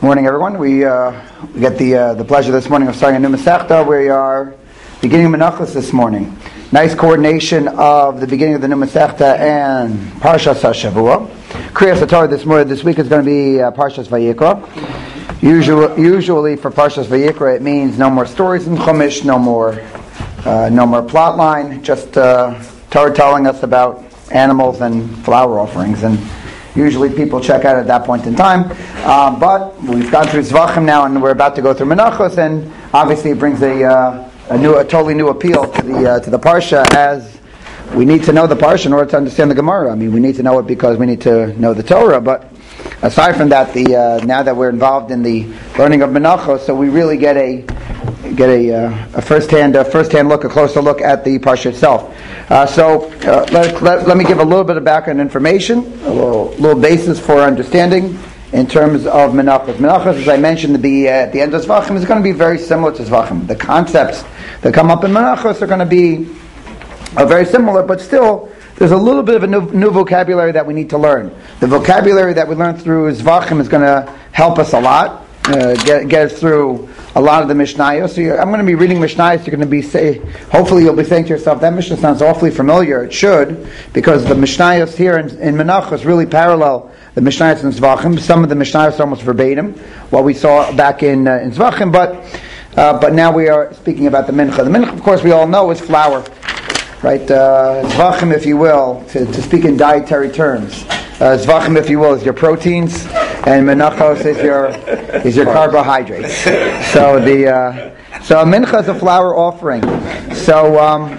Morning, everyone. We get the pleasure this morning of starting a new Masechta. We are beginning Menachos this morning. Nice coordination of the beginning of the new Masechta and Parshas HaShavua. Kriyas HaTorah this week is going to be Parshas Vayikra. Usually for Parshas Vayikra it means no more stories in Chumash, no more plot line, just Torah telling us about animals and flower offerings, and usually people check out at that point in time. But we've gone through Zvachim now, and we're about to go through Menachos, and obviously it brings a totally new appeal to the Parsha, as we need to know the Parsha in order to understand the Gemara. I mean, we need to know it because we need to know the Torah, but aside from that, now that we're involved in the learning of Menachos, so we really get a first-hand look, a closer look at the Parsha itself. Let me give a little bit of background information, a little basis for understanding in terms of Menachos. Menachos, as I mentioned at the end of Zvachim, is going to be very similar to Zvachim. The concepts that come up in Menachos are going to be very similar, but still there's a little bit of a new vocabulary that we need to learn. The vocabulary that we learned through Zvachim is going to help us a lot, get us through a lot of the Mishnayos. So I'm going to be reading Mishnayos. You're going to hopefully you'll be saying to yourself, that Mishnah sounds awfully familiar. It should, because the Mishnayos here in Menachos really parallel the Mishnayos in Zvachim. Some of the Mishnayos are almost verbatim, what we saw back in Zvachim, but now we are speaking about the Mincha. The Mincha, of course, we all know is flour, right? Zvachim, if you will, to speak in dietary terms. Zvachim, if you will, is your proteins, and Menachos is your carbohydrates. So a mincha is a flour offering. So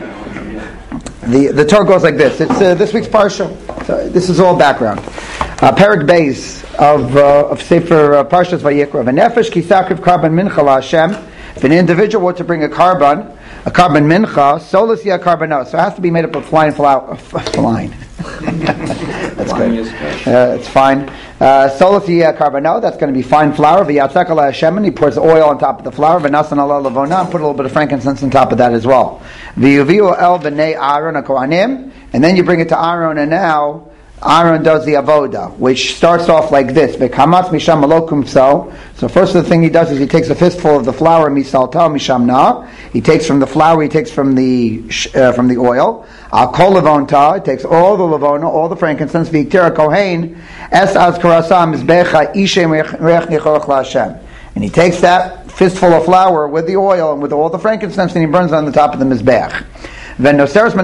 the Torah goes like this. It's this week's parsha. So this is all background. Perek Beis of Sefer Parshas Vayikra. V'nefesh ki sakriv karban mincha laHashem. If an individual were to bring a carbon mincha, solus ya carbonot. So it has to be made up of fine flour. Fine. That's good. It's fine. Solus ya carbonot. That's going to be fine flour. V'yatzak ala Hashem. And he pours oil on top of the flour. V'nasan ala lavona. And put a little bit of frankincense on top of that as well. V'yuviu el b'nei Aaron hakohanim. And then you bring it to Aaron, and now Aaron does the avoda, which starts off like this: V'kamatz misham alokum so. So first the thing he does is he takes a fistful of the flour, misalta misham na. He takes from the flour, he takes from the oil. Al kol levonta, it takes all the levona, all the frankincense. V'yiktira kohen es az karasa mizbecha ishem reich nichorach laHashem. And he takes that fistful of flour with the oil and with all the frankincense, and he burns it on the top of the mizbech. And what about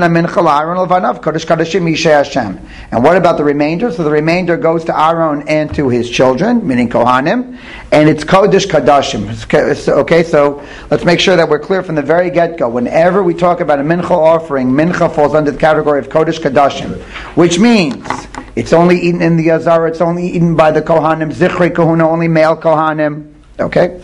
the remainder? So the remainder goes to Aaron and to his children, meaning Kohanim, and it's Kodesh Kadashim. Okay, so let's make sure that we're clear from the very get-go. Whenever we talk about a mincha offering, mincha falls under the category of Kodesh Kadashim, which means it's only eaten in the Azara, it's only eaten by the Kohanim, Zichri Kohuna, only male Kohanim. Okay?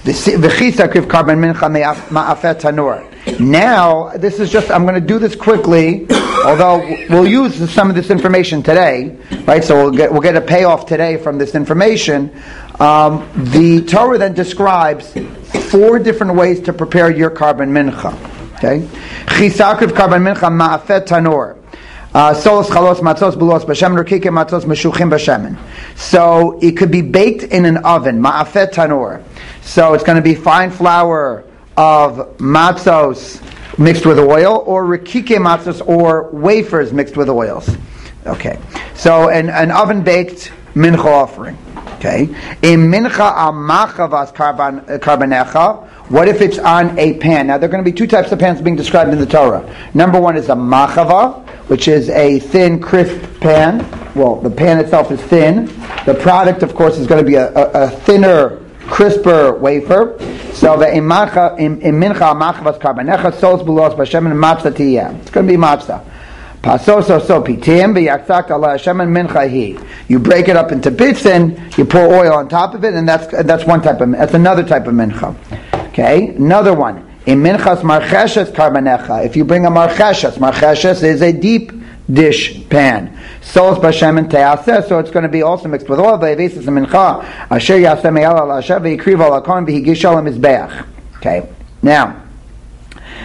Now, this is just, I'm going to do this quickly, although we'll use some of this information today, right? So we'll get a payoff today from this information. The Torah then describes 4 different ways to prepare your carbon mincha. Okay? Chisakriv carbon mincha ma'afet tanor. Solos chalos matzos bulos b'shemen rukike matzos meshuchim b'shemen. So it could be baked in an oven, ma'afet tanor. So it's going to be fine flour of matzos mixed with oil, or rikike matzos, or wafers mixed with oils. Okay, so an oven baked mincha offering. Okay, a mincha al machavas karbanecha. What if it's on a pan? Now there are going to be 2 types of pans being described in the Torah. Number 1 is a machava, which is a thin, crisp pan. Well, the pan itself is thin. The product, of course, is going to be a thinner, crisper wafer. So the mincha machavas karbanecha sols bulos b'shemen matzah tiyeh. It's going to be matzah. Pasoso pitim v'yaksak ala shemen mincha hi. You break it up into bits and you pour oil on top of it, and that's another type of mincha. Okay, another one. In minchas marcheshes karbanecha. If you bring a marcheshes is a deep dish pan. Sols b'shemen te'aseh, so it's going to be also mixed with oil. Ve'evesis mincha asher yaseh me'al al asher ve'ikriv al akon v'higish al mizbeach. Okay, now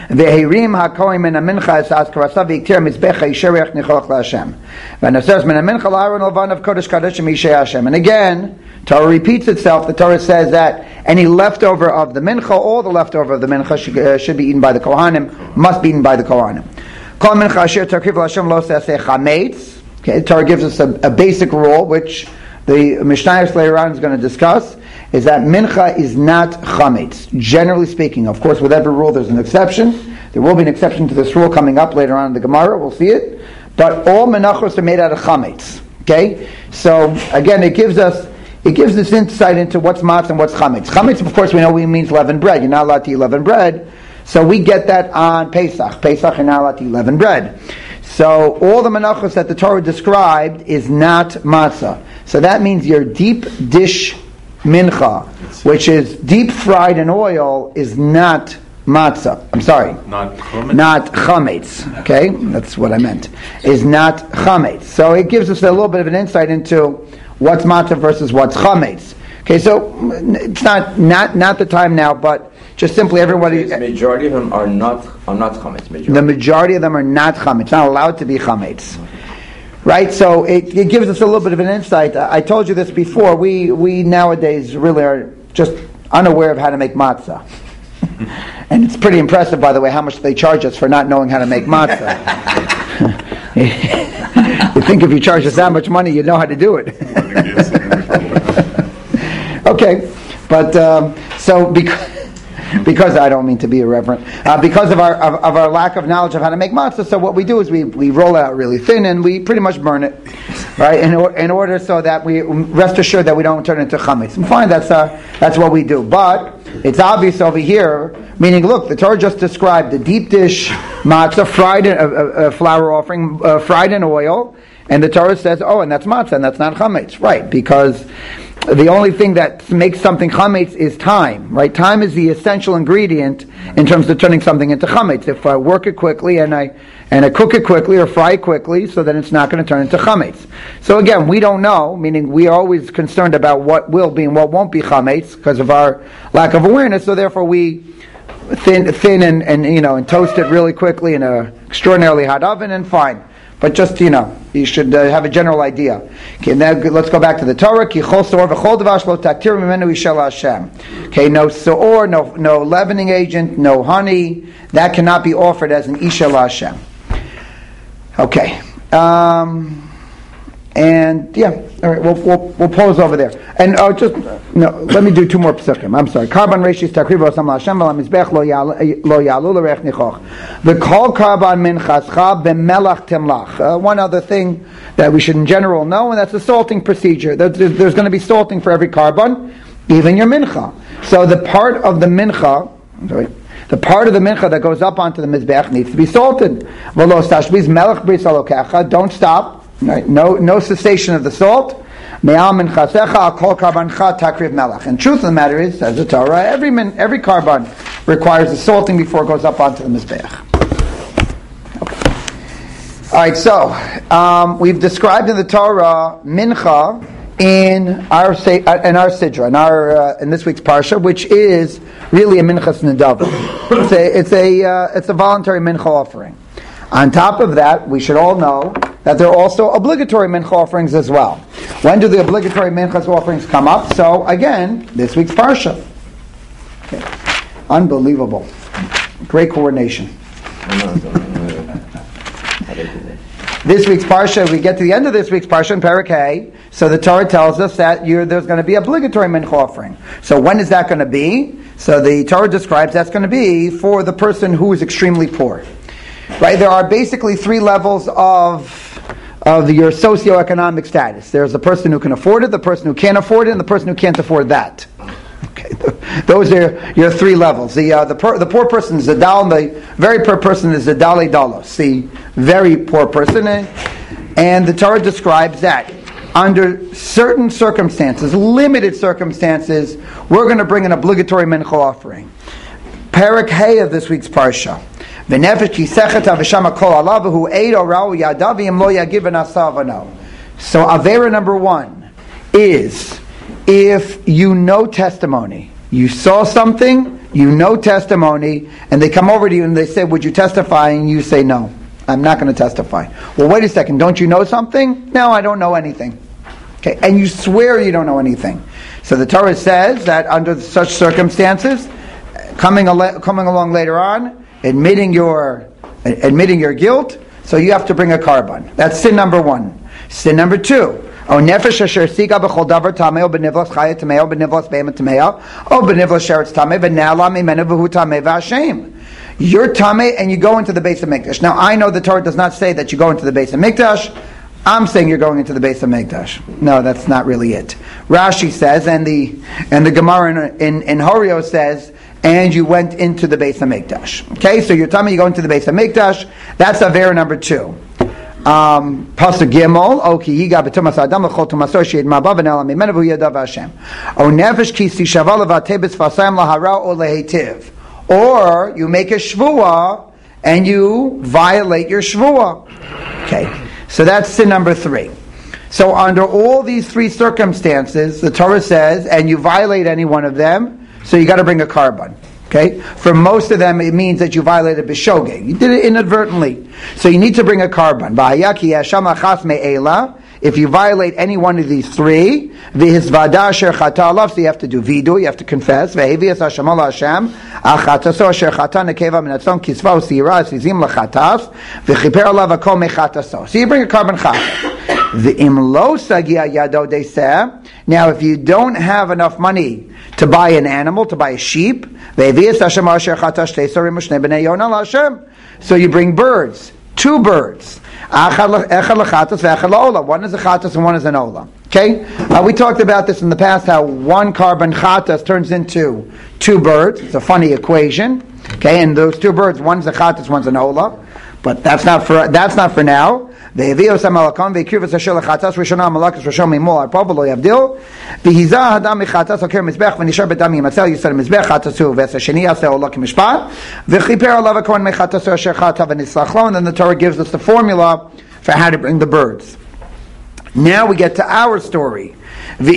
Vehirim hakoim min mincha es askarasa v'iktir mizbecha yisherech nichoch laHashem. V'naseres min mincha la'aron levan of kodesh kadeshim yishei Hashem. And again, Torah repeats itself. The Torah says that any leftover of the mincha, all the leftover of the mincha should be eaten by the Kohanim, must be eaten by the Kohanim. Kol mincha asher takriv laHashem lo se'aseh chametz. Okay, the Torah gives us a basic rule, which the Mishnayos later on is going to discuss, is that mincha is not chametz, generally speaking. Of course, with every rule there's an exception. There will be an exception to this rule coming up later on in the Gemara, we'll see it. But all menachos are made out of chametz. Okay? So, again, it gives us insight into what's matzah and what's chametz. Chametz, of course, we know means leavened bread. You're not allowed to eat leavened bread. So we get that on Pesach. Pesach, you're not allowed to eat leavened bread. So all the menachos that the Torah described is not matzah. So that means your deep dish mincha, which is deep fried in oil, is not matzah. I'm sorry. Not chametz. Okay? That's what I meant. Is not chametz. So it gives us a little bit of an insight into what's matzah versus what's chametz. Okay, so it's not the time now, but just simply everybody. The majority of them are not chametz. The majority of them are not chametz. It's not allowed to be chametz, right? So it gives us a little bit of an insight. I told you this before. We nowadays really are just unaware of how to make matzah, and it's pretty impressive, by the way, how much they charge us for not knowing how to make matzah. You think if you charge us that much money, you'd know how to do it. Okay, but so because I don't mean to be irreverent, because of our lack of knowledge of how to make matzah, so what we do is we roll it out really thin and we pretty much burn it, right? In order so that we rest assured that we don't turn it into chametz. And fine, that's what we do. But it's obvious over here, meaning look, the Torah just described the deep dish matzah fried in flour offering fried in oil, and the Torah says, oh, and that's matzah, and that's not chametz, right? Because the only thing that makes something chametz is time, right? Time is the essential ingredient in terms of turning something into chametz. If I work it quickly and I cook it quickly or fry it quickly, so then it's not going to turn into chametz. So again, we don't know, meaning we are always concerned about what will be and what won't be chametz because of our lack of awareness. So therefore, we thin and toast it really quickly in an extraordinarily hot oven, and fine. But just, you should have a general idea. Okay, now let's go back to the Torah. Ki chol soor v'chol davash lo taktir mimenu ishel Hashem. Okay, no soor, no leavening agent, no honey. That cannot be offered as an ishel Hashem. Okay. And yeah, all right, we'll pause over there. And let me do two more psukim. I'm sorry. Karban reishis takriv osam laHashem v'lamizbech lo yalu l'reich nichoch. V'kol karban minchascha b'melach timlach. One other thing that we should in general know, and that's the salting procedure. There's going to be salting for every karban, even your mincha. So the part of the mincha, the part of the mincha that goes up onto the mizbech needs to be salted. V'lo tashbiz melach bris alokecha. Don't stop. Right. No cessation of the salt. And truth of the matter is, says the Torah, every karban requires the salting before it goes up onto the mizbeach. Okay. All right. So we've described in the Torah mincha in our sidra, in this week's parsha, which is really a minchas nedava. It's a voluntary mincha offering. On top of that, we should all know that there are also obligatory mincha offerings as well. When do the obligatory minchas offerings come up? So again, this week's parsha. Okay. Unbelievable. Great coordination. This week's parsha, we get to the end of this week's parsha in Perek Hay, so the Torah tells us that there's going to be obligatory mincha offering. So when is that going to be? So the Torah describes that's going to be for the person who is extremely poor. Right, there are basically three levels of your socioeconomic status. There's the person who can afford it, the person who can't afford it, and the person who can't afford that. Okay, those are your three levels. The poor person is the dal, and the very poor person is the dale dalos. The very poor person, and the Torah describes that under certain circumstances, limited circumstances, we're going to bring an obligatory mincha offering. Perek Hay of this week's parsha. So Avera number 1 is if you know testimony, you saw something you know testimony, and they come over to you and they say, would you testify? And you say, no, I'm not going to testify. Well, wait a second, don't you know something? No, I don't know anything. Okay, and you swear you don't know anything. So the Torah says that under such circumstances, coming along later on, admitting your guilt, so you have to bring a carbon. That's sin number one. Sin number two. O nefesh asher siga b'chol davar tamei o b'nivlas chaya tamei o b'nivlas be'ema tamei o b'nivlas sheretz tamei v'ne'ala mimenu v'hu tamei v'ashem. You're tamei and you go into the Beis HaMikdash. Now I know the Torah does not say that you go into the Beis HaMikdash. I'm saying you're going into the Beis HaMikdash. No, that's not really it. Rashi says, and the Gemara in Horio says, and you went into the Beis HaMikdash. Okay, so you're tamei, you go into the Beis HaMikdash. That's Avera number two. Pasuk Gimel, O ki yiga b'tumas adam l'chol tumaso she'ed ma'aba v'nela mimenu v'hu yadav Hashem. O nefesh ki si shava levateh b'sfasayim lahara o lehetiv. Or you make a shvuah and you violate your shvuah. Okay, so that's sin number three. So under all these three circumstances, the Torah says, and you violate any one of them, so you got to bring a carbon. Okay? For most of them, it means that you violated b'shogeg. You did it inadvertently. So you need to bring a carbon. If you violate any one of these three, so you have to do vidu, you have to confess. So you bring a carbon chaf. Now, if you don't have enough money to buy an animal, to buy a sheep, so you bring birds, two birds. One is a chatas and one is an ola. Okay? We talked about this in the past, how one carbon chatas turns into two birds. It's a funny equation. Okay, and those two birds, one's a chatas, one's an ola. But that's not for now. You bring a carbon and then the Torah gives us the formula for how to bring the birds. Now we get to our story. Now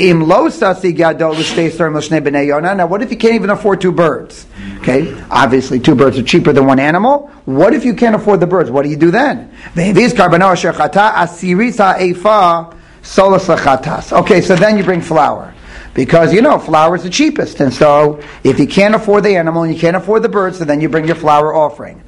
what if you can't even afford two birds? Okay, obviously two birds are cheaper than one animal. What if you can't afford the birds? What do you do then? Okay, so then you bring flour. Because flour is the cheapest. And so if you can't afford the animal and you can't afford the birds, so then you bring your flour offering.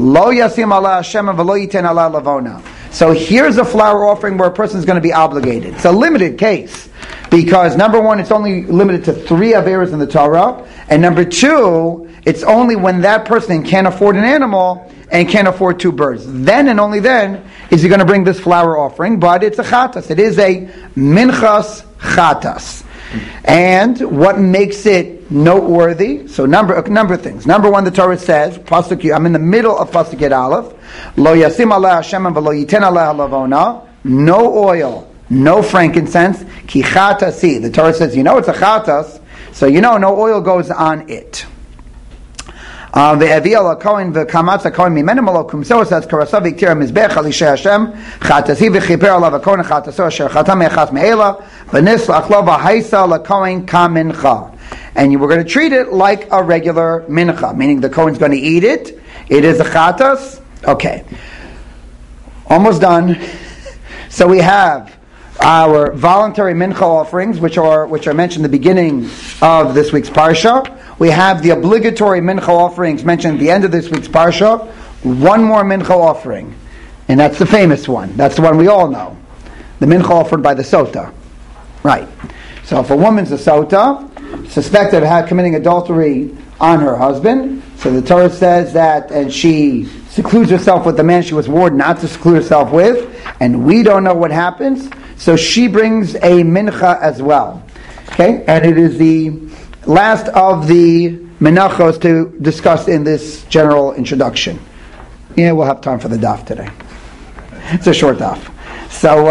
So here's a flour offering where a person is going to be obligated. It's a limited case. Because number one, it's only limited to 3 averas in the Torah. And number 2, it's only when that person can't afford an animal and can't afford 2 birds. Then and only then is he going to bring this flour offering. But it's a chatas. It is a minchas chatas. And what makes it noteworthy? So number of things. Number 1, the Torah says, I'm in the middle of Pasuk Yud Aleph, Lo yasim aleh Hashem v'lo yiten aleh lavona, no oil, no frankincense, ki chatasi. The Torah says, it's a chatas, so no oil goes on it. Ve'evi ala kohen v'kamatz kohen mimenu malokum. So it says, Karasav v'ktira mizbech alishay Hashem chatasi v'chiper alav kohen chataso asher chatam echas me'ela v'nislach lo v'haisa la kohen kamincha. And you were going to treat it like a regular mincha, meaning the kohen's going to eat it. It is a chatas. Okay, almost done. So we have our voluntary mincha offerings, which are mentioned at the beginning of this week's parsha. We have the obligatory mincha offerings mentioned at the end of this week's parsha. One more mincha offering, and that's the famous one. That's the one we all know, the mincha offered by the sota. Right. So if a woman's a sota, suspected of committing adultery on her husband, so the Torah says that, and she secludes herself with the man she was warned not to seclude herself with, and we don't know what happens, so she brings a mincha as well. Okay, and it is the last of the menachos to discuss in this general introduction. Yeah, we'll have time for the daf today. It's a short daf. So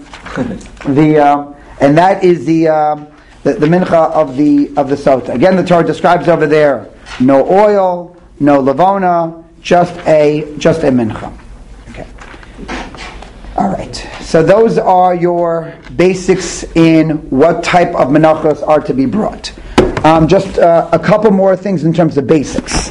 and that is the mincha of the sota. Again, the Torah describes over there no oil, no lavona, just a mincha. Okay. All right. So those are your basics in what type of menachos are to be brought. Just a couple more things in terms of basics.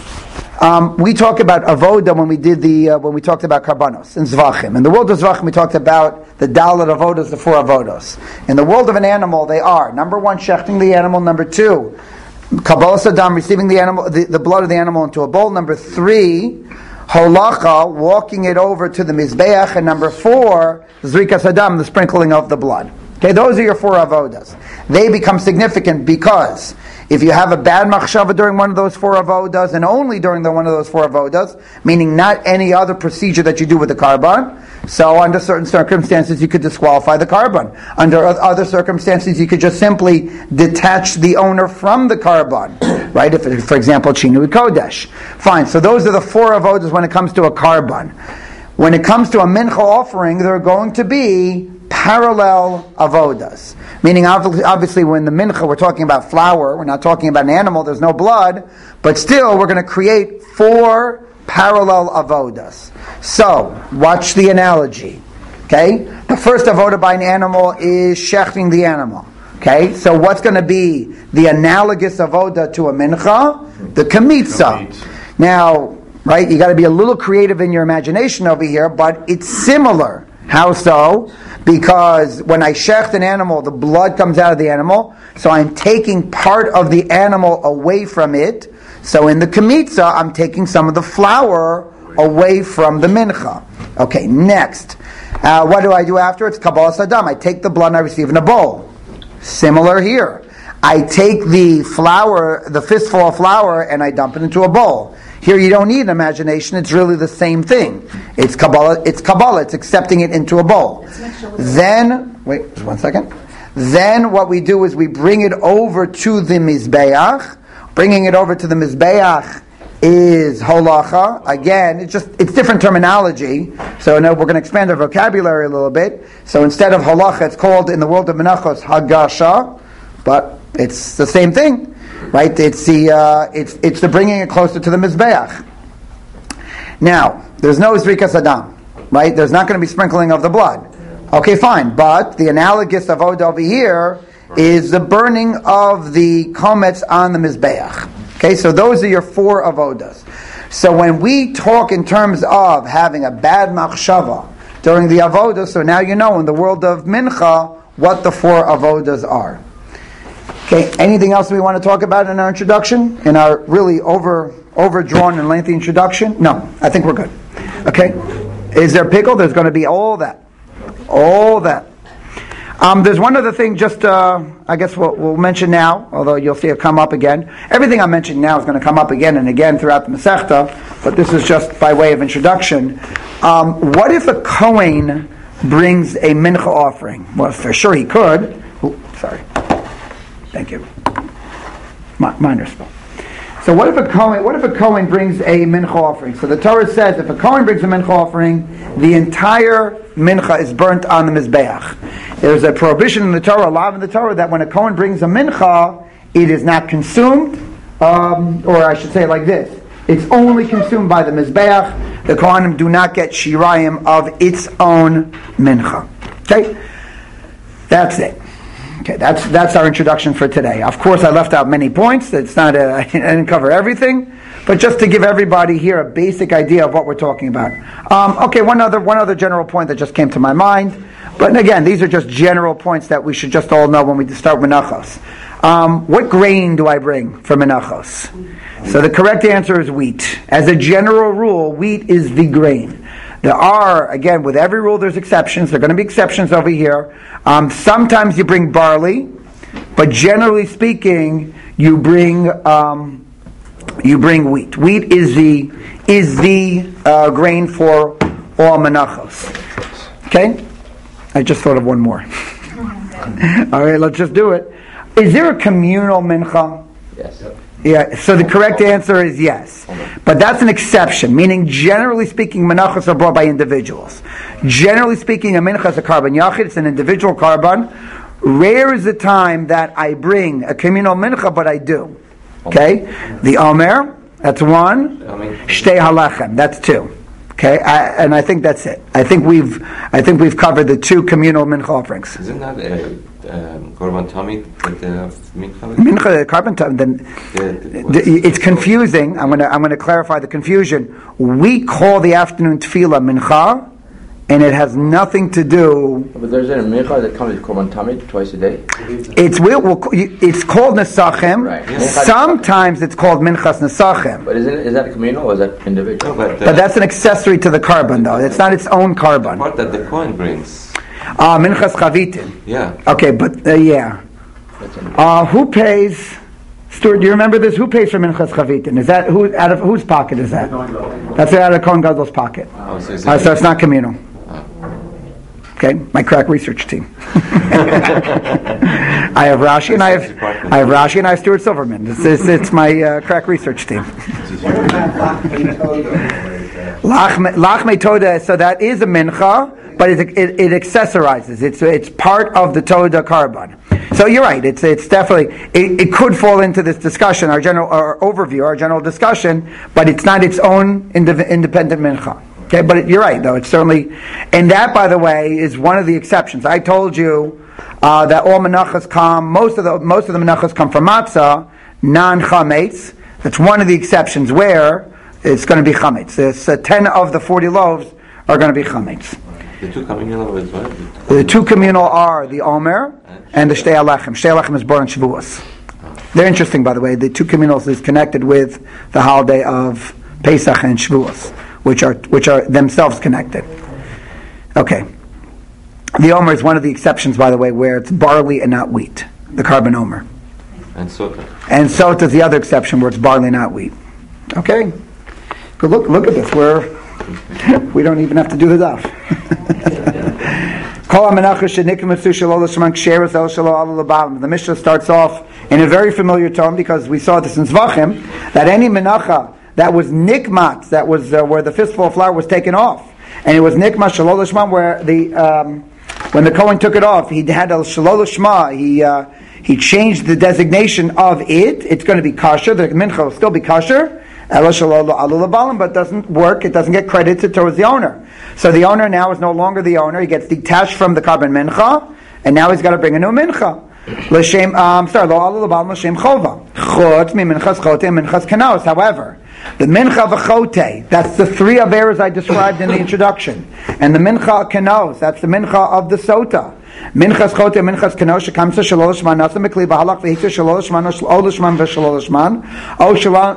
We talk about avoda when we talked about karbanos and zvachim. In the world of zvachim, we talked about the dalet avodas, the 4 avodos. In the world of an animal, they are number 1, shechting the animal. Number 2, kabbalas adam, receiving the animal, the blood of the animal into a bowl. Number 3, holacha, walking it over to the mizbeach. And number 4, zrikas adam, the sprinkling of the blood. Okay, those are your 4 avodas. They become significant because if you have a bad machshava during one of those 4 avodas, and only during one of those 4 avodas, meaning not any other procedure that you do with the karban, so under certain circumstances you could disqualify the karban. Under other circumstances you could just simply detach the owner from the karban, right? If, for example, chinui kodesh. Fine, so those are the 4 avodas when it comes to a karban. When it comes to a mincha offering, there are going to be parallel avodas. Meaning, obviously, when the mincha, we're talking about flour, we're not talking about an animal, there's no blood, but still, we're going to create 4 parallel avodas. So, watch the analogy. Okay? The first avoda by an animal is shechting the animal. Okay? So, what's going to be the analogous avoda to a mincha? The kamitza. Now, right, you got to be a little creative in your imagination over here, but it's similar. How so? Because when I shecht an animal, the blood comes out of the animal, so I'm taking part of the animal away from it. So in the kamitza, I'm taking some of the flour away from the mincha. Okay, next. What do I do after? It's kabbalas adam. I take the blood and I receive in a bowl. Similar here. I take the flour, the fistful of flour, and I dump it into a bowl. Here you don't need imagination, it's really the same thing. It's Kabbalah, it's accepting it into a bowl. Then, wait, just 1 second. Then what we do is we bring it over to the Mizbeach. Bringing it over to the Mizbeach is holacha. Again, it's different terminology. So now we're going to expand our vocabulary a little bit. So instead of holacha, it's called in the world of menachos hagasha, but it's the same thing. Right, it's the bringing it closer to the mizbeach. Now, there's no zrikas adam, right? There's not going to be sprinkling of the blood. Okay, fine, but the analogous avodah over here is the burning of the komets on the mizbeach. Okay, so those are your 4 avodas. So when we talk in terms of having a bad machshava during the avodah, so now you know in the world of mincha what the 4 avodas are. Okay, anything else we want to talk about in our introduction? In our really overdrawn and lengthy introduction? No, I think we're good. Okay? Is there pickle? There's going to be all that. All that. There's one other thing just, I guess we'll mention now, although you'll see it come up again. Everything I'm mentioning now is going to come up again and again throughout the Masechta, but this is just by way of introduction. What if a Kohen brings a mincha offering? Well, for sure he could. Sorry. Thank you. Minor spell. So what if a Kohen brings a mincha offering? So the Torah says if a Kohen brings a mincha offering, the entire mincha is burnt on the mizbeach. There's a prohibition in the Torah, a law in the Torah, that when a Kohen brings a mincha, it is not consumed, or I should say it like this: it's only consumed by the mizbeach. The Kohanim do not get shirayim of its own mincha. Okay, that's it. Okay, that's our introduction for today. Of course, I left out many points. It's not I didn't cover everything, but just to give everybody here a basic idea of what we're talking about. Okay, one other general point that just came to my mind. But again, these are just general points that we should just all know when we start menachos. What grain do I bring for menachos? So the correct answer is wheat. As a general rule, wheat is the grain. There are, again, with every rule there's exceptions. There are going to be exceptions over here. Sometimes you bring barley, but generally speaking, you bring wheat. Wheat is the grain for all menachos. Okay? I just thought of one more. All right, let's just do it. Is there a communal mincha? Yes. Yeah, so the correct answer is yes. But that's an exception, meaning generally speaking, menachos are brought by individuals. Generally speaking, a mincha is a karban yachid, it's an individual karban. Rare is the time that I bring a communal mincha, but I do. Okay? The omer, that's 1. Shtei halachem, that's 2. Okay, and I think that's it. I think we've covered the 2 communal mincha offerings. Isn't that Korban Tamid with the Mincha? Mincha, carbon time. Then it's confusing. I'm going to clarify the confusion. We call the afternoon tefillah mincha, and it has nothing to do. But there's a mincha that comes with korban tamid twice a day. It's called nesachim. Right. Yeah. Sometimes it's called minchas nesachim. But is that communal or is that individual? No, But that's an accessory to the carbon, though. It's not its own carbon. part that the Kohen brings. Minchas chavitin. Yeah. Okay, but yeah. Who pays? Stuart, do you remember this? Who pays for minchas chavitin? Is that out of whose pocket is that? That's out of Kohen Gadol's pocket. Oh, so So it's not communal. Okay, my crack research team. I have Rashi and I have Stuart Silverman. It's my crack research team. Lachmei Toda. So that is a mincha, but it accessorizes. It's part of the Toda carbon. So you're right. It's definitely it could fall into this discussion, our overview, our general discussion, but it's not its own independent mincha. Okay, but you're right, though. It's certainly, and that, by the way, is one of the exceptions. I told you that all menachas come. Most of the menachas come from matzah, non-chametz. That's one of the exceptions where it's going to be chametz. 10 of the 40 loaves are going to be chametz. The two communal loaves, what? The two communal are the omer and the shtei alechem. Shtei alechem is born on Shavuos. They're interesting, by the way. The two communals is connected with the holiday of Pesach and Shavuos, which are themselves connected. Okay. The omer is one of the exceptions, by the way, where it's barley and not wheat. The carbon omer. And sota. And sota is the other exception where it's barley, not wheat. Okay. Good. Look at this. We don't even have to do the daf. The Mishnah starts off in a very familiar tone because we saw this in Zvachim, that any menacha that was nikmat, that was where the fistful of flour was taken off, and it was nikmat shalol lishma, where when the Kohen took it off, he had a shalol lishma. He changed the designation of it. It's going to be kosher. The mincha will still be kosher. But it doesn't work. It doesn't get credited towards the owner. So the owner now is no longer the owner. He gets detached from the carbon mincha, and now he's got to bring a new mincha. However, the mincha v'chote, that's the three averas I described in the introduction, and the mincha kenos, that's the mincha of the sota. Minchas chote, minchas kenos, shekamsa shalosh man, nasa mekli b'halach v'hikta shalosh man, o lishman v'shalosh man, o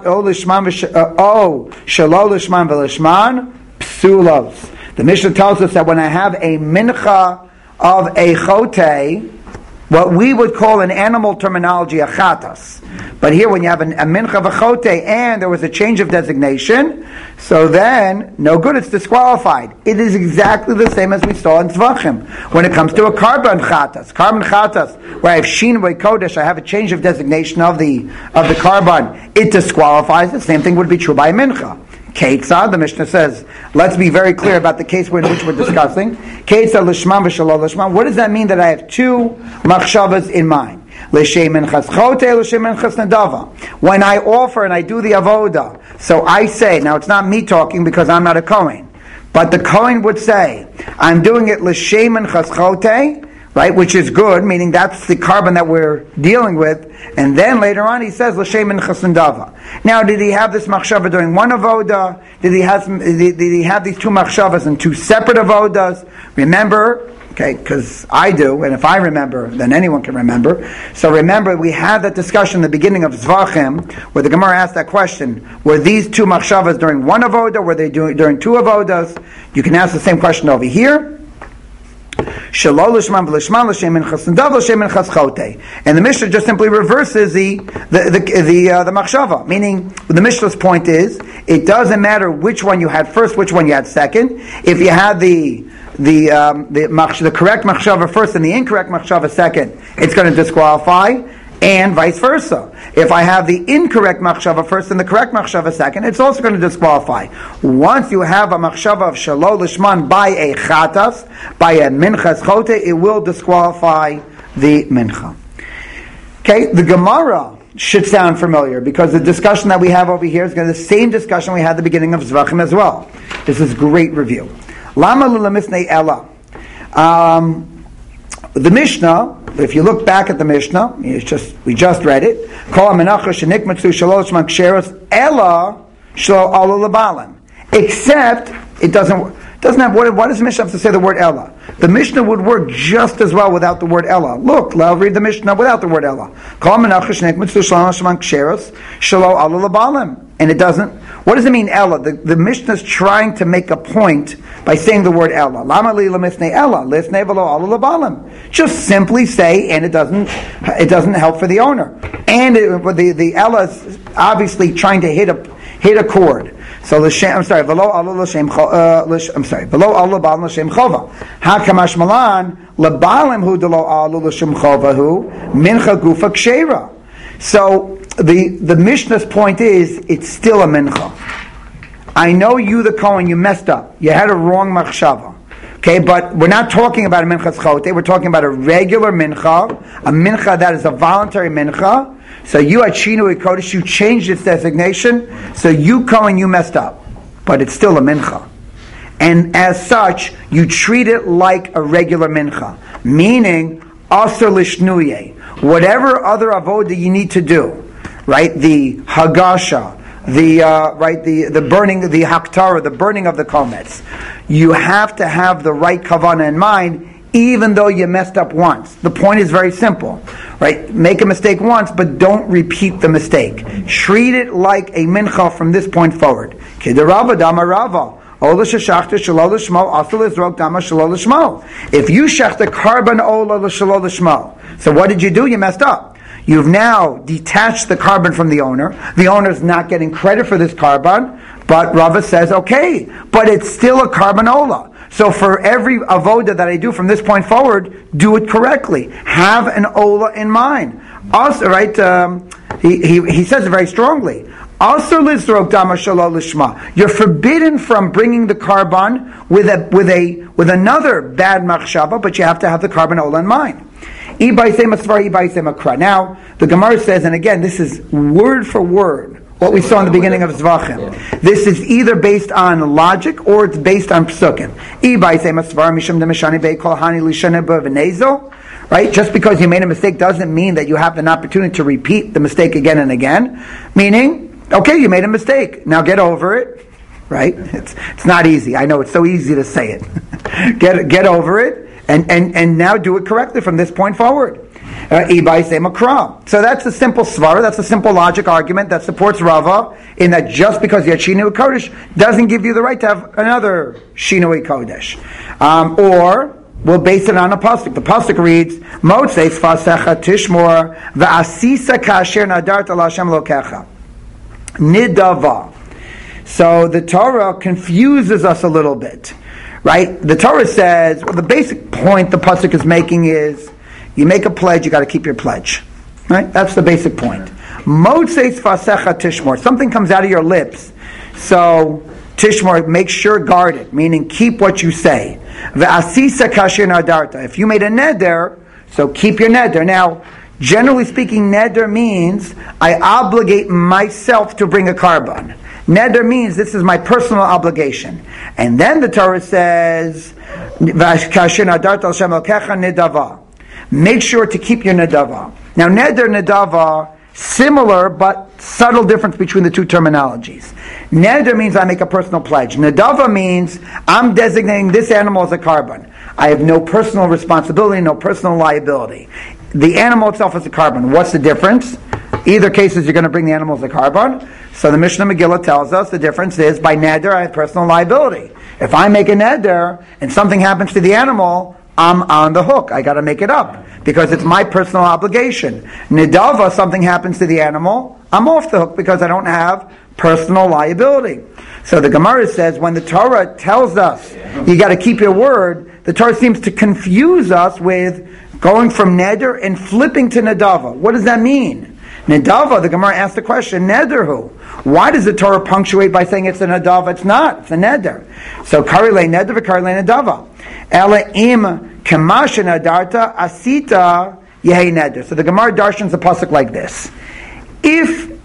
shalosh man v'lishman, psulos. The Mishnah tells us that when I have a mincha of a chote, what we would call in animal terminology a chatas. But here when you have a mincha v'chote and there was a change of designation, so then, no good, it's disqualified. It is exactly the same as we saw in Tzvachim. When it comes to a carbon chatas, where I have shin kodesh, I have a change of designation of the carbon, it disqualifies. The same thing would be true by a mincha. Keitzad, the Mishnah says, let's be very clear about the case in which we're discussing. Keitzad l'shman v'shalol l'shman. What does that mean that I have two machshavas in mind? L'shem minchas chote, l'shem minchas nadava. When I offer and I do the avoda, so I say, now it's not me talking because I'm not a Kohen, but the Kohen would say, I'm doing it l'shem minchas chote, right, which is good, meaning that's the carbon that we're dealing with. And then later on he says, L'shem minchas nadava. Now, did he have this machshava during one avoda? Did he have these two machshavas in two separate avodas? Remember, okay, because I do, and if I remember, then anyone can remember. So remember, we had that discussion in the beginning of Zvachim, where the Gemara asked that question, were these two machshavas during one avoda? Were they during two avodas? You can ask the same question over here. And the Mishnah just simply reverses the machshava, meaning the Mishnah's point is it doesn't matter which one you had first, which one you had second. If you had the correct machshava first and the incorrect machshava second, it's going to disqualify, and vice versa. If I have the incorrect machshava first and the correct machshava second, it's also going to disqualify. Once you have a machshava of shalol lishman by a chatas, by a minchas chote, it will disqualify the mincha. Okay, the Gemara should sound familiar because the discussion that we have over here is going to be the same discussion we had at the beginning of Zvachim as well. This is great review. Lama lula misnei ella. The Mishnah, if you look back at the Mishnah, we just read it. Except it doesn't have. Why does the Mishnah have to say the word Ella? The Mishnah would work just as well without the word Ella. Look, I'll read the Mishnah without the word Ella. And it doesn't. What does it mean, Ella? The Mishnah is trying to make a point by saying the word Ella. Just simply say, and it doesn't help for the owner. And the Ella is obviously trying to hit a chord. So below Allah l'shem chova. Hakamash malan lebalim hu delo Allah l'shem chova hu mincha gufa kshera. So the Mishnah's point is it's still a mincha. I know you, the Kohen, you messed up. You had a wrong machshava. Okay, but we're not talking about a minchas chote. We're talking about a regular mincha, a mincha that is a voluntary mincha. So you at Shinui Kodesh, you changed its designation. So you, Kohen, you messed up. But it's still a mincha. And as such, you treat it like a regular mincha. Meaning, aser lishnuye. Whatever other avodah you need to do. Right? The hagasha. The burning, the haktara, the burning of the komets. You have to have the right kavanah in mind, even though you messed up once. The point is very simple, right? Make a mistake once, but don't repeat the mistake. Treat it like a mincha from this point forward. Kidarava dama rava. If you shech the carbon ola l'shalol l'shmo, so what did you do? You messed up. You've now detached the carbon from the owner. The owner's not getting credit for this carbon, but Rava says, okay, but it's still a carbon ola. So for every avoda that I do from this point forward, do it correctly. Have an ola in mind. Also, right? He says it very strongly. Also, you're forbidden from bringing the carbon with another bad machshava, but you have to have the carbon ola in mind. Now, the Gemara says, and again, this is word for word what we saw in the beginning of Zvachim. Yeah. This is either based on logic or it's based on psukim. Right? Just because you made a mistake doesn't mean that you have an opportunity to repeat the mistake again and again. Meaning, okay, you made a mistake. Now get over it. Right? It's not easy. I know it's so easy to say it. Get over it. And now do it correctly from this point forward. So that's a simple svara, that's a simple logic argument that supports Rava in that just because you had Shinui Kodesh doesn't give you the right to have another Shinui Kodesh. Or we'll base it on a pasuk. The pasuk reads, Motzei Sfasecha Tishmor V'asisa Kasher Nadarta L'Hashem Lokecha. Nidava. So the Torah confuses us a little bit. Right? The Torah says, well, the basic point the pasuk is making is, you make a pledge, you got to keep your pledge. Right? That's the basic point. Motzeis fasecha tishmor. Something comes out of your lips. So, tishmor, make sure guard it, meaning keep what you say. Ve'asisa kasher nadarta. If you made a neder, so keep your neder. Now, generally speaking, neder means I obligate myself to bring a carbon. Neder means this is my personal obligation. And then the Torah says, make sure to keep your nedava. Now, neder, nedava, similar but subtle difference between the two terminologies. Neder means I make a personal pledge. Nedava means I'm designating this animal as a carbon. I have no personal responsibility, no personal liability. The animal itself is a carbon. What's the difference? Either cases, you're going to bring the animal as a carbon. So the Mishnah Megillah tells us the difference is by neder I have personal liability. If I make a neder and something happens to the animal, I'm on the hook. I got to make it up because it's my personal obligation. Nedava, something happens to the animal, I'm off the hook because I don't have personal liability. So the Gemara says when the Torah tells us you got to keep your word, the Torah seems to confuse us with going from neder and flipping to nedava. What does that mean? Nedava, the Gemara asked the question, neder who? Why does the Torah punctuate by saying it's a nedava? It's not. It's a neder. So karile neder v'karile nedava. Ela im kamash nadarta asita yehi neder. So the Gemara darshans the pasuk like this. If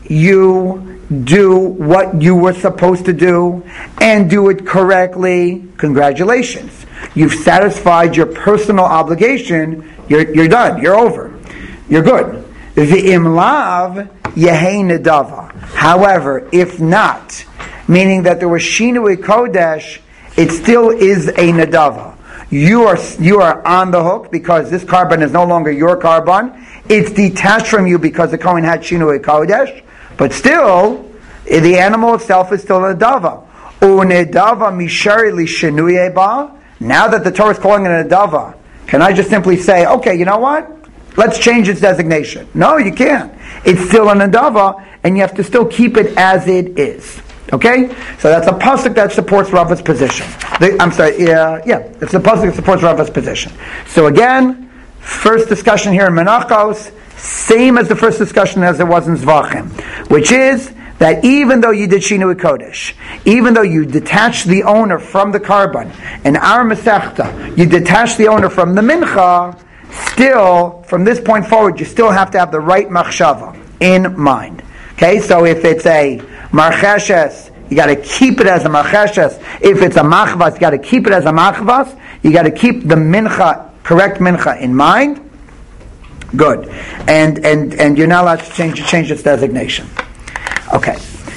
you do what you were supposed to do and do it correctly, congratulations. You've satisfied your personal obligation. You're done. You're over. You're good. V'im lav yehei nedava. However, if not, meaning that there was shinui kodesh, it still is a nedava. You are on the hook because this carbon is no longer your carbon. It's detached from you because the Kohen had shinui kodesh, but still, the animal itself is still a nedava. Unedava mishari li shinui ba. Now that the Torah is calling it a nedava, can I just simply say, okay, you know what? Let's change its designation. No, you can't. It's still a nedava, and you have to still keep it as it is. Okay? So that's a pasuk that supports Rava's position. It's a pasuk that supports Rava's position. So again, first discussion here in Menachos, same as the first discussion as there was in Zvachim, which is that even though you did Shinui Kodesh, even though you detached the owner from the carbon, and our Masechta, you detach the owner from the Mincha, still, from this point forward, you still have to have the right machshava in mind. Okay, so if it's a marcheshes, you got to keep it as a marcheshes. If it's a machvas, you got to keep it as a machvas. You got to keep the mincha, correct mincha in mind. Good, and you're not allowed to change its designation. Okay.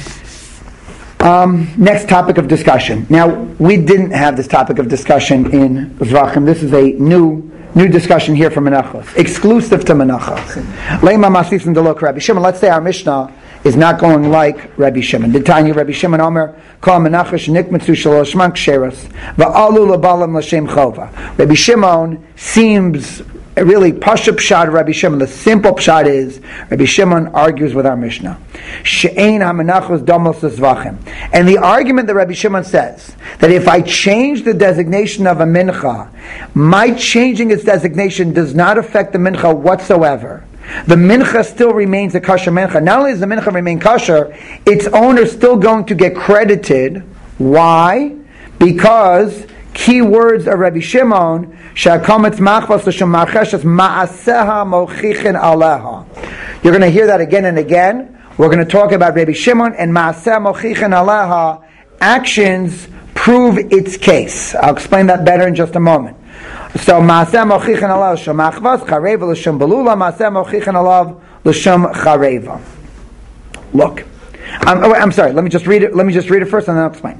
Next topic of discussion. Now, we didn't have this topic of discussion in Zvachim. This is a new discussion here from Menachos, exclusive to Menachos. Leima masifim delok Rabbi Shimon. Let's say our Mishnah is not going like Rabbi Shimon. The Tanya Rabbi Shimon Omer Kol Menachos Nikmitzu Shalosh Man Ksheros Va'alu Labalam L'Shem Chova. Rabbi Shimon seems really pashup pshat. Rabbi Shimon, the simple pshat is Rabbi Shimon argues with our Mishnah. She'ein hamenachos domos l'zvachim. And the argument that Rabbi Shimon says that if I change the designation of a mincha, my changing its designation does not affect the mincha whatsoever. The mincha still remains a kosher mincha. Not only does the mincha remain kosher, its owner is still going to get credited. Why? Because key words of Rabbi Shimon, Sha'akametz machvas l'shem marcheshes ma'aseha mochichin aleha. You're going to hear that again and again. We're going to talk about Rabbi Shimon and ma'aseh mochichin aleha. Actions prove its case. I'll explain that better in just a moment. So ma'aseh mochichin aleha l'shem machvas chareva l'shem belula ma'aseh mochichin aleha l'shem chareva. Look. I'm sorry. Let me just read it. First, and then I'll explain.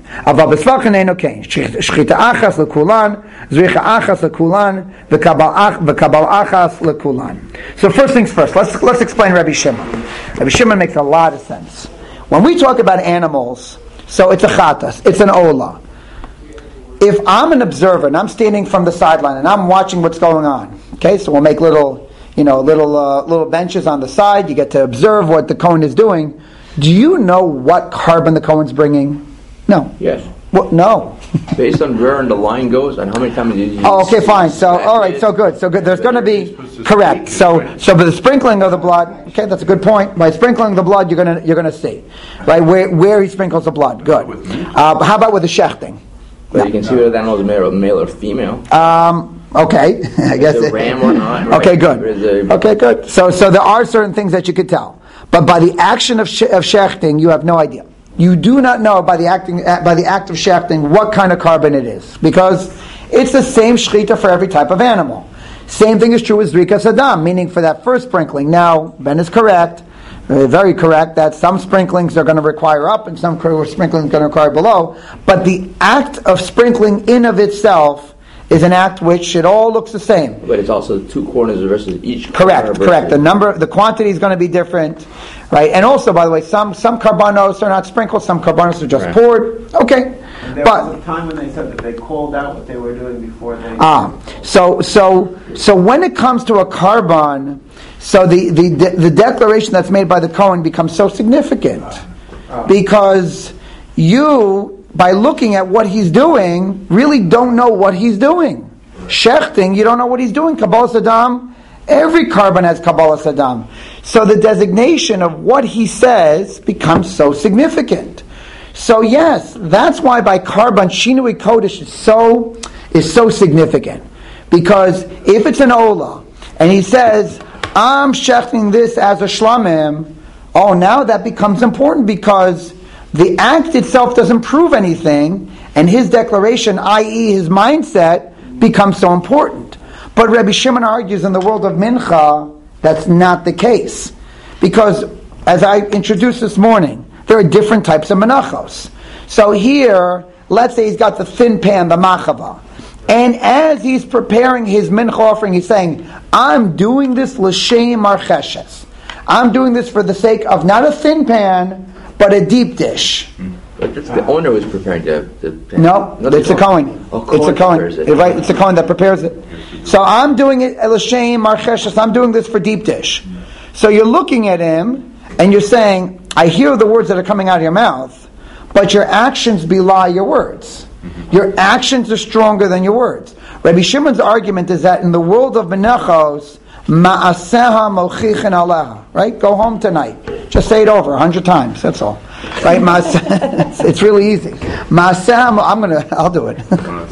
Shchita achas lekulan, zricha achas lekulan, v'kabal achas lekulan. So first things first. Let's explain Rabbi Shimon. Rabbi Shimon makes a lot of sense. When we talk about animals, so it's a chatas, it's an ola. If I'm an observer and I'm standing from the sideline and I'm watching what's going on, okay, so we'll make little benches on the side. You get to observe what the Kohen is doing. Do you know what carbon the Kohen's bringing? No. Yes. What? No. Based on where the line goes and how many times you use. Oh, okay, fine. So, all right, so good. There's going to be correct. So, by the sprinkling of the blood, okay, that's a good point. By sprinkling the blood, you're going to see, right, where he sprinkles the blood. Good. How about with the shechting? But you can see whether that animal is male or female. Okay, I guess. Is it a ram or not? Right? Okay, good. Okay, good. So there are certain things that you could tell. But by the action of shechting, you have no idea. You do not know by the act of shechting what kind of carbon it is, because it's the same shechita for every type of animal. Same thing is true with zrikas adam, meaning for that first sprinkling. Now, Ben is correct, very correct, that some sprinklings are going to require up and some sprinklings are going to require below. But the act of sprinkling in of itself is an act which it all looks the same. But it's also two corners versus each corner. Correct. The quantity is going to be different, right? And also, by the way, some carbonos are not sprinkled, some carbonos are just poured. Okay. And there was a time when they said that they called out what they were doing before they... So when it comes to a carbon, so the declaration that's made by the Kohen becomes so significant. Because you, by looking at what he's doing, really don't know what he's doing. Shechting, you don't know what he's doing. Kabbalas Adam, every carbon has Kabbalas Adam. So the designation of what he says becomes so significant. So yes, that's why by carbon, Shinui Kodesh is so significant. Because if it's an Ola, and he says, I'm shechting this as a shlamim, Oh, now that becomes important because the act itself doesn't prove anything, and his declaration, i.e. his mindset, becomes so important. But Rabbi Shimon argues in the world of Mincha, that's not the case. Because, as I introduced this morning, there are different types of menachos. So here, let's say he's got the thin pan, the machava. And as he's preparing his mincha offering, he's saying, I'm doing this l'shem marcheshes. I'm doing this for the sake of not a thin pan, but a deep dish. But that's the owner was preparing the pan. No, it's a Kohen. It's a Kohen. Right, it's a Kohen that prepares it. So I'm doing it l'shem marcheshes. I'm doing this for deep dish. So you're looking at him, and you're saying, I hear the words that are coming out of your mouth, but your actions belie your words. Your actions are stronger than your words. Rabbi Shimon's argument is that in the world of menachos, ma'aseha mochichin aleha. Right? Go home tonight. Just say it over 100 times. That's all. Right? It's really easy. Ma'aseha. I'll do it.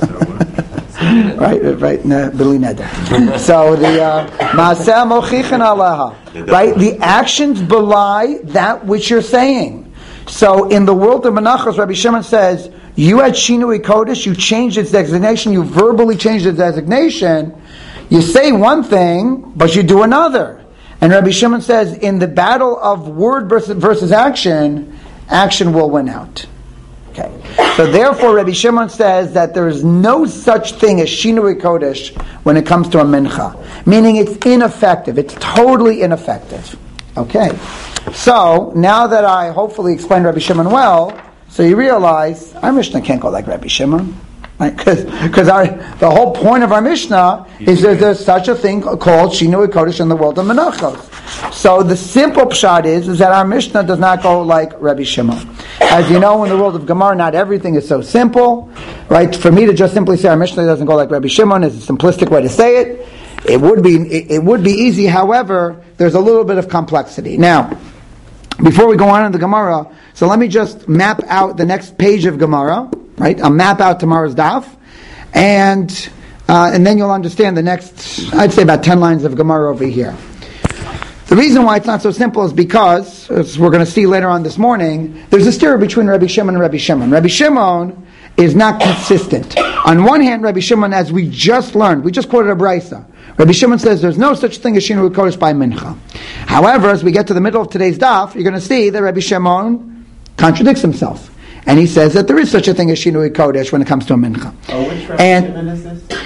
right. Bili neder. So the ma'aseha mochichin aleha. Right? The actions belie that which you're saying. So in the world of menachos, Rabbi Shimon says, you had Shinui Kodesh, you changed its designation, you verbally changed its designation, you say one thing, but you do another. And Rabbi Shimon says, in the battle of word versus action, action will win out. Okay. So therefore, Rabbi Shimon says that there is no such thing as Shinui Kodesh when it comes to a mincha. Meaning it's ineffective. It's totally ineffective. Okay. So, now that I hopefully explained Rabbi Shimon well, so you realize our Mishnah can't go like Rabbi Shimon. Right? Because the whole point of our Mishnah is that there's such a thing called Shinui Kodesh in the world of Menachos. So the simple pshat is that our Mishnah does not go like Rabbi Shimon. As you know, in the world of Gemara, not everything is so simple. Right? For me to just simply say our Mishnah doesn't go like Rabbi Shimon is a simplistic way to say it. It would be easy, however, there's a little bit of complexity. Now, before we go on in the Gemara, so let me just map out the next page of Gemara, right? I'll map out tomorrow's daf, and then you'll understand the next, I'd say about 10 lines of Gemara over here. The reason why it's not so simple is because, as we're going to see later on this morning, there's a stir between Rabbi Shimon and Rabbi Shimon. Rabbi Shimon is not consistent. On one hand, Rabbi Shimon, as we just learned, we just quoted a brisa. Rabbi Shimon says there's no such thing as Shinui Kodesh by Mincha. However, as we get to the middle of today's daf, you're going to see that Rabbi Shimon contradicts himself. And he says that there is such a thing as Shinui Kodesh when it comes to a Mincha. Oh, which Rabbi Shimon is this?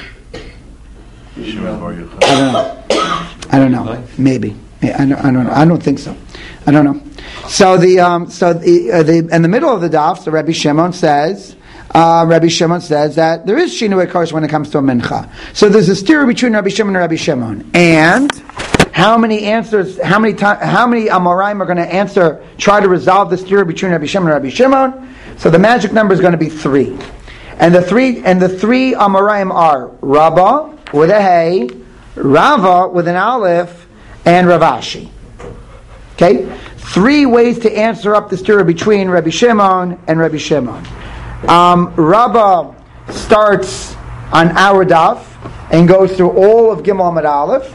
I don't know. Maybe. I don't know. I don't think so. I don't know. So in the middle of the daf, so Rabbi Shimon says that there is Shinui Kodesh when it comes to a mincha. So there's a stir between Rabbi Shimon and Rabbi Shimon. And how many Amoraim are going to answer, try to resolve the stir between Rabbi Shimon and Rabbi Shimon? So the magic number is going to be 3. And the three Amoraim are Rabba with a Hey, Rava with an Aleph, and Ravashi. Okay? 3 ways to answer up the stir between Rabbi Shimon and Rabbi Shimon. Rabbah starts on our daf and goes through all of Gimel Amud Aleph.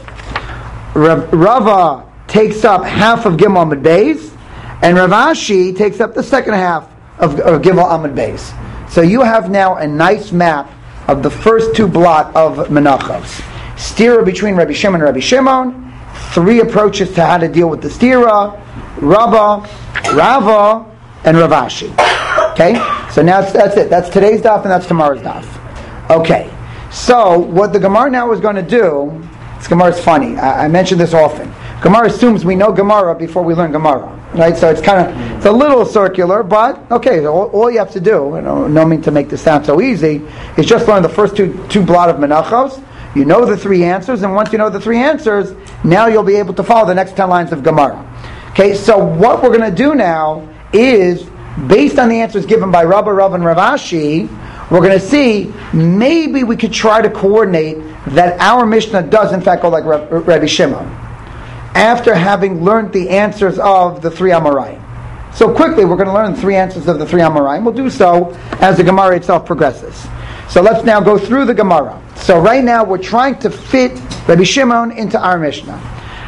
Rava takes up half of Gimel Amud Beis, and Ravashi takes up the second half of Gimel Amud Beis. So you have now a nice map of the first 2 blot of Menachos. Stira between Rabbi Shimon and Rabbi Shimon, 3 approaches to how to deal with the stira, Rabbah, Rava, and Ravashi. Okay? So now that's it. That's today's daf and that's tomorrow's daf. Okay. So what the Gemara now is going to do, this Gemara is funny. I mention this often. Gemara assumes we know Gemara before we learn Gemara. Right? So it's a little circular, but okay, all you have to do, no mean to make this sound so easy, is just learn the first two blot of Menachos. You know the 3 answers, and once you know the 3 answers, now you'll be able to follow the next 10 lines of Gemara. Okay, so what we're going to do now is, based on the answers given by Rabbah, Rav, and Ravashi, we're going to see maybe we could try to coordinate that our Mishnah does in fact go like Rabbi Shimon, after having learned the answers of the 3 Amoraim. So quickly, we're going to learn the 3 answers of the 3 Amoraim. We'll do so as the Gemara itself progresses. So let's now go through the Gemara. So right now we're trying to fit Rabbi Shimon into our Mishnah.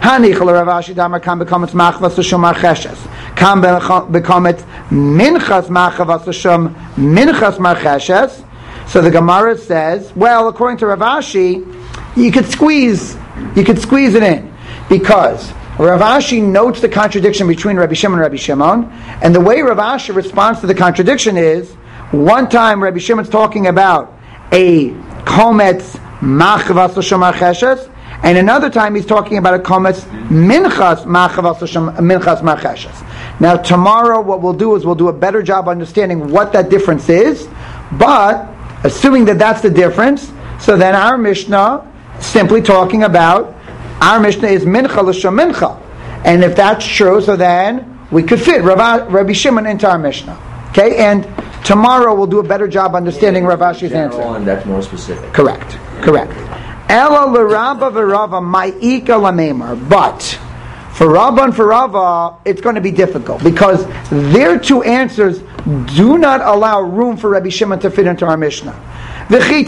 Hanichel Rav Ashi Damar Kam bekomet machvas l'shum marcheshes. Kam bekomet minchas machvas l'shum minchas marcheshes. So the Gemara says, well, according to Rav Ashi, you could squeeze it in, because Rav Ashi notes the contradiction between Rabbi Shimon and Rabbi Shimon, and the way Rav Ashi responds to the contradiction is, one time Rabbi Shimon's talking about a kometz machvas l'shum marcheshes, and another time he's talking about a kometz minchas machvas l'shum minchas marcheshes. Now tomorrow what we'll do is we'll do a better job understanding what that difference is, but assuming that that's the difference, so then our Mishnah simply talking about, our Mishnah is mincha l'shum mincha, and if that's true, so then we could fit Rabbi Shimon into our Mishnah. Okay, and tomorrow we'll do a better job understanding Rav Ashi's answer. And that's more specific. Correct. Ela l'Rabba v'Rava ma'ika l'meimar. But for Rabba and for Rava, it's going to be difficult because their two answers do not allow room for Rabbi Shimon to fit into our Mishnah. Because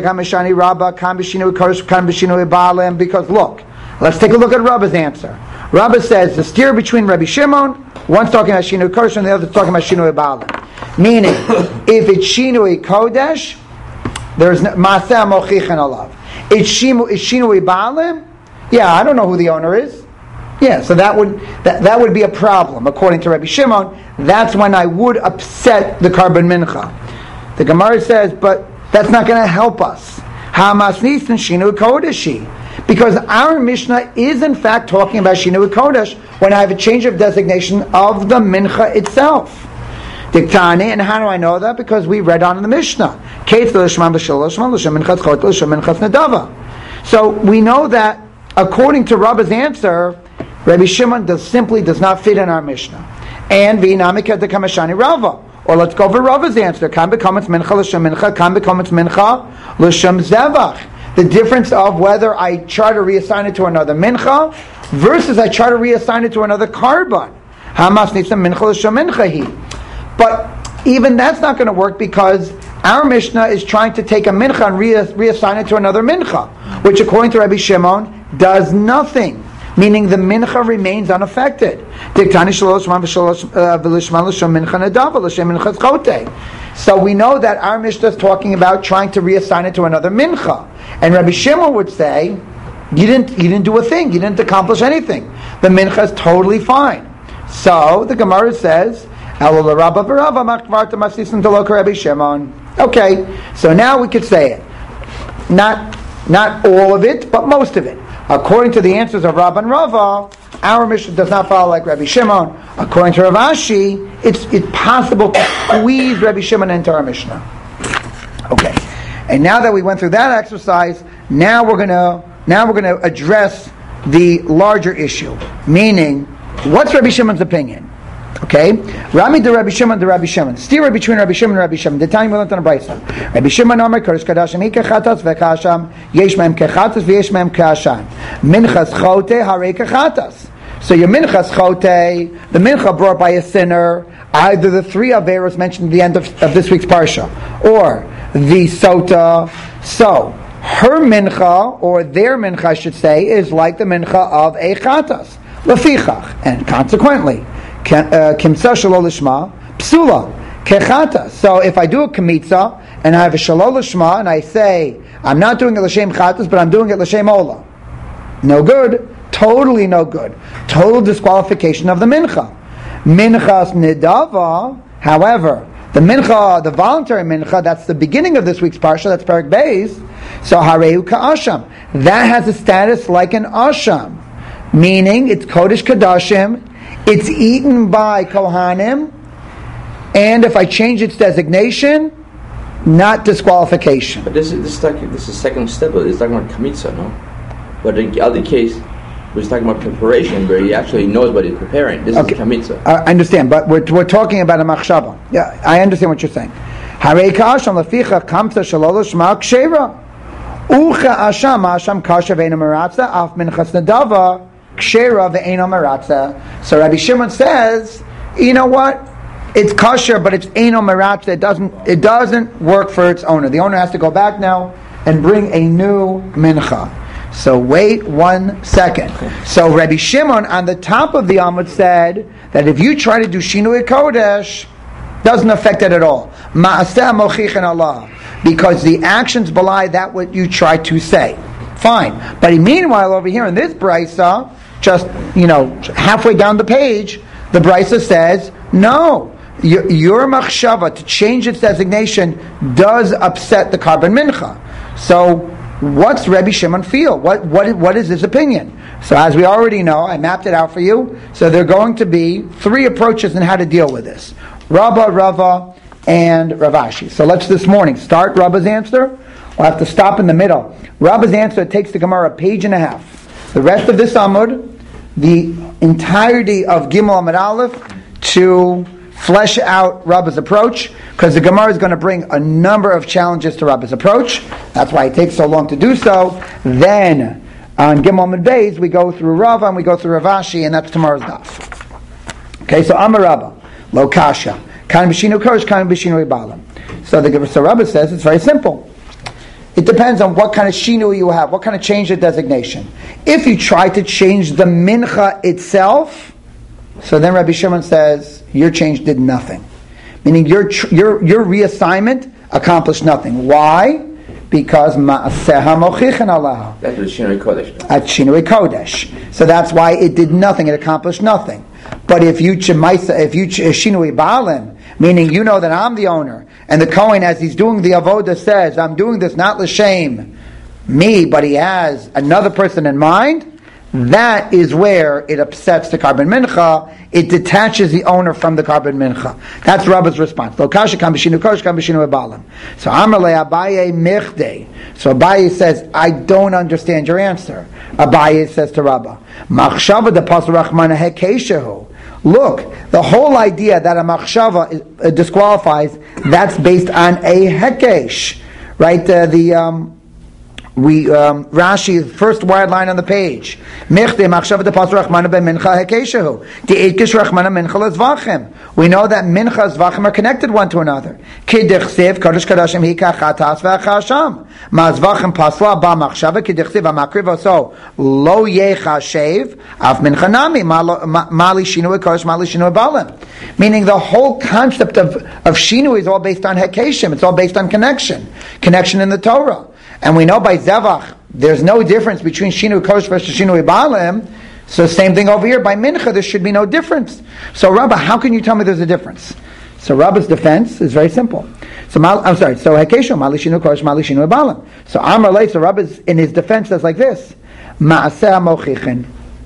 look, let's take a look at Rabba's answer. Rabba says the steer between Rabbi Shimon, one's talking about Shinui Kodesh and the other's talking about Shinui Baalim. Meaning, if it's Shinui Kodesh, there's Maaseh Mochichin Alav. It's Shinui Baalim, yeah, I don't know who the owner is. Yeah, so that would be a problem according to Rabbi Shimon. That's when I would upset the Karban Mincha. The Gemara says, but that's not going to help us. Hamasnis and Shinui Kodeshi. Because our Mishnah is in fact talking about Shinui Kodesh when I have a change of designation of the Mincha itself. Diktani, and how do I know that? Because we read on in the Mishnah. So we know that according to Rabba's answer, Rabbi Shimon simply does not fit in our Mishnah. And v'inamika dekamashani Rava. Or let's go for Rava's answer. Kan becomes mincha l'shem mincha, kan becomes mincha l'shem zevach. The difference of whether I try to reassign it to another mincha versus I try to reassign it to another karban. Hamas nitza mincha l'shem mincha hi. But even that's not going to work because our Mishnah is trying to take a mincha and reassign it to another mincha, which according to Rabbi Shimon does nothing. Meaning the mincha remains unaffected. So we know that our Mishnah is talking about trying to reassign it to another mincha. And Rabbi Shimon would say, you didn't do a thing, you didn't accomplish anything. The mincha is totally fine. So the Gemara says, okay, so now we could say it. Not all of it, but most of it. According to the answers of Rabba and Rava, our Mishnah does not follow like Rabbi Shimon. According to Rav Ashi, it's possible to squeeze Rabbi Shimon into our Mishnah. Okay, and now that we went through that exercise, now we're going to address the larger issue, meaning what's Rabbi Shimon's opinion? Okay, Rami de Rabbi Shimon de Rabbi Shimon. Steer between Rabbi Shimon and Rabbi Shimon. The time we learned on a brayso. Rabbi Shimon Omer Kodesh Kadashim Ikechatas veKasham Yesh Mehem Kechatas v'Yesh Mehem Kashan Minchas Chote Harei Kechatas. So your Minchas Chote, the Mincha brought by a sinner, either the three Averos mentioned at the end of this week's parsha, or the Sota. So her Mincha, or their Mincha, I should say, is like the Mincha of a Chatas. Lefichach, and consequently. Kimtza shalol lishma psula kechata. So if I do a kimitza and I have a shalol lishma and I say I'm not doing it l'shem chatas but I'm doing it l'shem ola, no good, totally no good, total disqualification of the mincha. Minchas nidava, however, the mincha, the voluntary mincha, that's the beginning of this week's parsha, that's Parak Beis. So hareu ka'asham, that has a status like an asham, meaning it's kodesh kadashim. It's eaten by Kohanim, and if I change its designation, not disqualification. But this is second step. It's talking about kamitza, no? But in the other case, we're talking about preparation, where he actually knows what he's preparing. This is kamitza. I understand, but we're talking about a machshava. Yeah, I understand what you're saying. Harei ka'asham leficha kamtza shalol shma kshera ucha asham asham kasha ve'ena meratza af minchas nadava. Kshera ve'eno meratza. So Rabbi Shimon says, you know what? It's kosher, but it's eno meratza. It doesn't work for its owner. The owner has to go back now and bring a new mincha. So wait 1 second. So Rabbi Shimon on the top of the Amud said that if you try to do Shinui Kodesh, doesn't affect it at all. Ma'aseh mochichin Allah, because the actions belie that what you try to say. Fine. But meanwhile, over here in this brisa, just halfway down the page, the brisa says no. Your machshava to change its designation does upset the carbon mincha. So, what's Rabbi Shimon feel? What is his opinion? So, as we already know, I mapped it out for you. So, there are going to be 3 approaches in how to deal with this: Rabba, Rava, and Ravashi. So, let's this morning start Rabba's answer. We'll have to stop in the middle. Rabba's answer takes the Gemara a page and a half. The rest of this Amud, the entirety of Gimel Amud Aleph, to flesh out Rabba's approach, because the Gemara is going to bring a number of challenges to Rabba's approach. That's why it takes so long to do so. Then, on Gimel Amud Beis, we go through Rava and we go through Ravashi, and that's tomorrow's daf. Okay, so Amar Rabba, Lo Kasha, Kan B'Shinu Kodesh, Kan B'Shinu Balam. So Rabba says it's very simple. It depends on what kind of shinu you have, what kind of change of designation. If you try to change the mincha itself, so then Rabbi Shimon says your change did nothing, meaning your reassignment accomplished nothing. Why? Because ma'aseha mochichin Allah. That's what Shinui Kodesh. At Shinui Kodesh. So that's why it did nothing. It accomplished nothing. But if you Shinui Baalim, meaning you know that I'm the owner, and the Kohen, as he's doing the avoda, says, I'm doing this not l'shem me, but he has another person in mind, that is where it upsets the carbon mincha. It detaches the owner from the carbon mincha. That's Rabba's response. Lo kasha kam b'shinu kodesh kam b'shinu baalim. So Amar le Abaye michdei. So Abaye says, I don't understand your answer. Abaye says to Rabba, machshava de pas rachmana hekeshehu. Look, the whole idea that a machshava disqualifies, that's based on a hekesh, right? Rashi, the first wide line on the page. We know that mincha and zvachim are connected one to another. Meaning the whole concept of shinu is all based on hekeshim. It's all based on connection in the Torah. And we know by Zevach, there's no difference between Shinui Kodesh versus Shinui Baalim. So same thing over here. By Mincha, there should be no difference. So Rabba, how can you tell me there's a difference? So Rabba's defense is very simple. So Hekesho, Mali Shinui Kodesh, Mali Shinui Baalim. So Amar Lei, so Rabba's in his defense says like this, Ma'aseh Mochichin.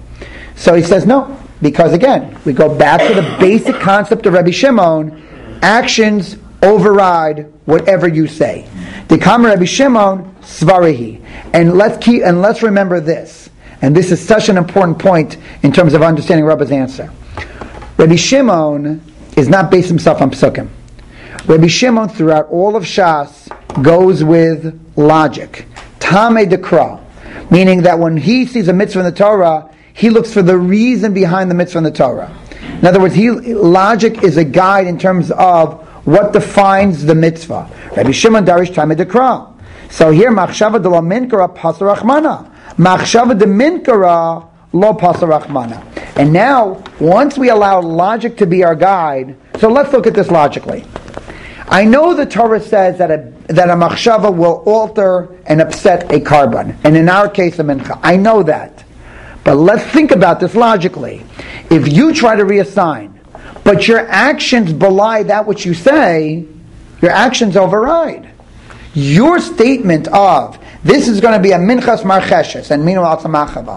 So he says no, because again, we go back to the basic concept of Rabbi Shimon, actions override whatever you say. The Kamar Rabbi Shimon Svarihi. And let's remember this. And this is such an important point in terms of understanding Rabba's answer. Rabbi Shimon is not based himself on psukim. Rabbi Shimon throughout all of Shas goes with logic. Tamei dekra. Meaning that when he sees a mitzvah in the Torah, he looks for the reason behind the mitzvah in the Torah. In other words, logic is a guide in terms of what defines the mitzvah. Rabbi Shimon darish tamei dekra. So here, machshava de la minkara pasar rachmana. Machshava de minkara lo pasar rachmana. And now, once we allow logic to be our guide, so let's look at this logically. I know the Torah says that a machshava will alter and upset a carbon, and in our case, a mincha. I know that. But let's think about this logically. If you try to reassign, but your actions belie that which you say, your actions override. Your statement of, this is going to be a minchas marcheshes, and minu al tzamachava,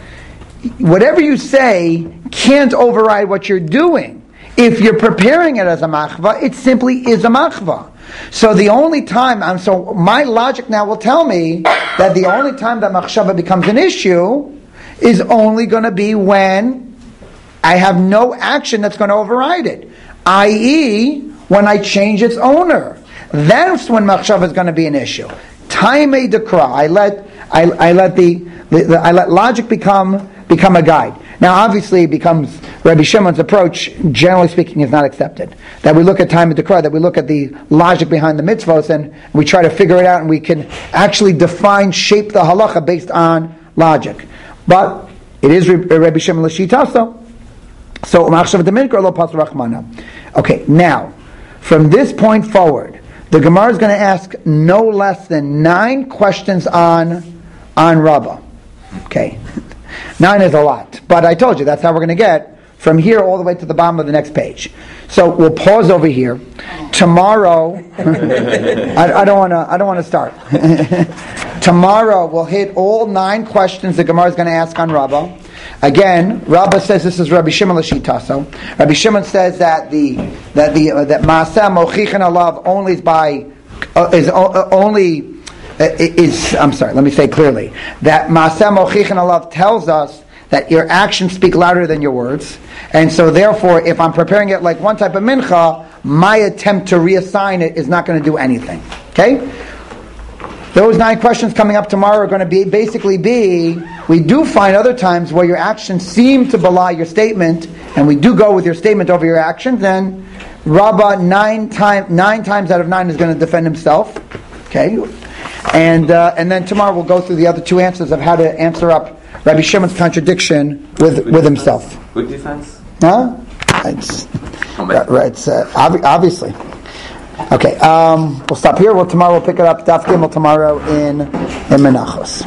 whatever you say can't override what you're doing. If you're preparing it as a machva, it simply is a machva. So the only time, so my logic now will tell me that the only time that machshava becomes an issue is only going to be when I have no action that's going to override it. I.e., when I change its owner. That's when machshava is going to be an issue. Taimei dekra. I let logic become a guide. Now, obviously, it becomes Rabbi Shimon's approach, generally speaking, is not accepted. That we look at time of Dekra, that we look at the logic behind the mitzvos, and we try to figure it out, and we can actually shape the halacha based on logic. But it is Rabbi Shimon l'shitaso. So machshav d'minkra lo pas rachmana. Okay, now from this point forward, the Gemara is going to ask no less than 9 questions on Rabbah. Okay, 9 is a lot, but I told you that's how we're going to get from here all the way to the bottom of the next page. So we'll pause over here. Tomorrow, I don't want to start. Tomorrow we'll hit all 9 questions the Gemara is going to ask on Rabbah. Again, Rabbah says this is Rabbi Shimon l'shitaso. Rabbi Shimon says that Maaseh mochichin alav only I'm sorry. Let me say clearly that Maaseh mochichin alav tells us that your actions speak louder than your words, and so therefore, if I'm preparing it like one type of mincha, my attempt to reassign it is not going to do anything. Okay. Those 9 questions coming up tomorrow are going to be we do find other times where your actions seem to belie your statement, and we do go with your statement over your actions, then Rabbah 9 times out of 9 is going to defend himself. Okay? And then tomorrow we'll go through the other 2 answers of how to answer up Rabbi Shimon's contradiction with himself. Good defense? Huh? It's obviously. Okay, we'll stop here. Tomorrow we'll pick it up. Daf Gimel tomorrow in Menachos.